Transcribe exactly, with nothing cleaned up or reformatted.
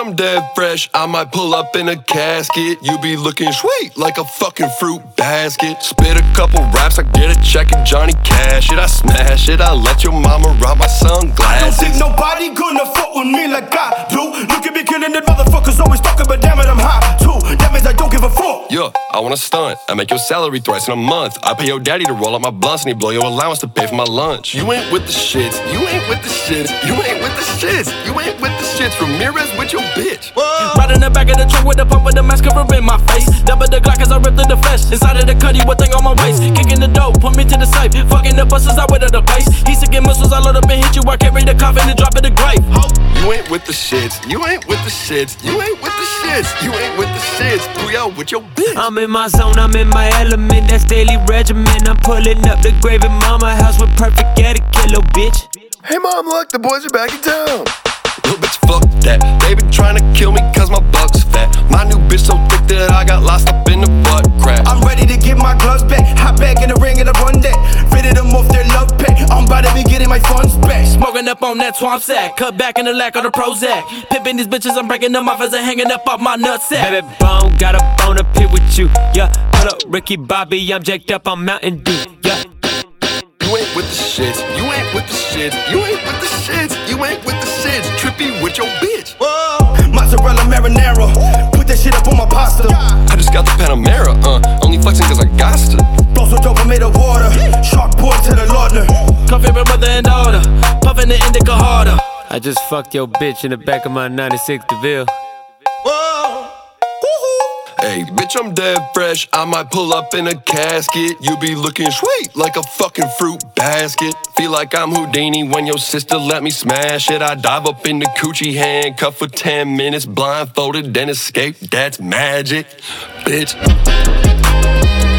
I'm dead fresh, I might pull up in a casket. You be looking sweet like a fucking fruit basket. Spit a couple raps, I get a check and Johnny Cash it. I smash it, I let your mama rock my sunglasses. I don't think nobody gonna fuck with me like I do. Look at me killing the motherfuckers always talking, but damn it, I'm high too. That means I don't give a fuck. Yeah, I wanna stunt, I make your salary thrice in a month. I pay your daddy to roll up my blunts and he blow your allowance to pay for my lunch. You ain't with the shits, you ain't with the shits, you ain't with the shits, you ain't with the shits. Ramirez with your bitch. Whoa. Right in the back of the truck with the pump with the mask covering my face. Double the Glock as I rip through the flesh. Inside of the cutty, one thing on my waist. Kicking the dough, put me to the safe. Fucking the buses, I wait at the base. He sick and missiles, I load up and hit you. I carry the coffin and drop in the grave. Ho. You ain't with the shits, you ain't with the shits, you ain't with the shits, you ain't with the shits. Booyah with your bitch. I'm in my zone, I'm in my element. That's daily regimen. I'm pulling up the grave in mama house with perfect etiquette, little bitch. Hey mom, look, the boys are back in town. Little bitch, fuck that. They been trying to kill me cause my buck's fat. My new bitch so thick that I got lost up in the butt crack. I'm ready to get my gloves back. Hop back in the ring and I run that. Fitted them off their love pack. I'm about to be getting my funds back. Smoking up on that swamp sack. Cut back in the lack of the Prozac. Pimping these bitches, I'm breaking them off as I'm hanging up off my nutsack. Baby bone, got a bone up here with you. Yeah, hold up, Ricky Bobby, I'm jacked up on Mountain Dew. Yeah. You ain't with the shits, you ain't with the shits, you ain't with the shits, you ain't with the shits. Trippy with your bitch. Whoa. Mozzarella marinara, put that shit up on my pasta. I just got the Panamera, uh, only flexing cause I got to. Blow so dope I made of water, shark boy to the Lordner. Come favorite mother and daughter, puffin' the indica harder. I just fucked your bitch in the back of my ninety-six DeVille. Whoa. Hey, bitch, I'm dead fresh, I might pull up in a casket. You be looking sweet like a fucking fruit basket. Feel like I'm Houdini when your sister let me smash it. I dive up in the coochie, handcuffed for ten minutes, blindfolded, then escape, that's magic, bitch.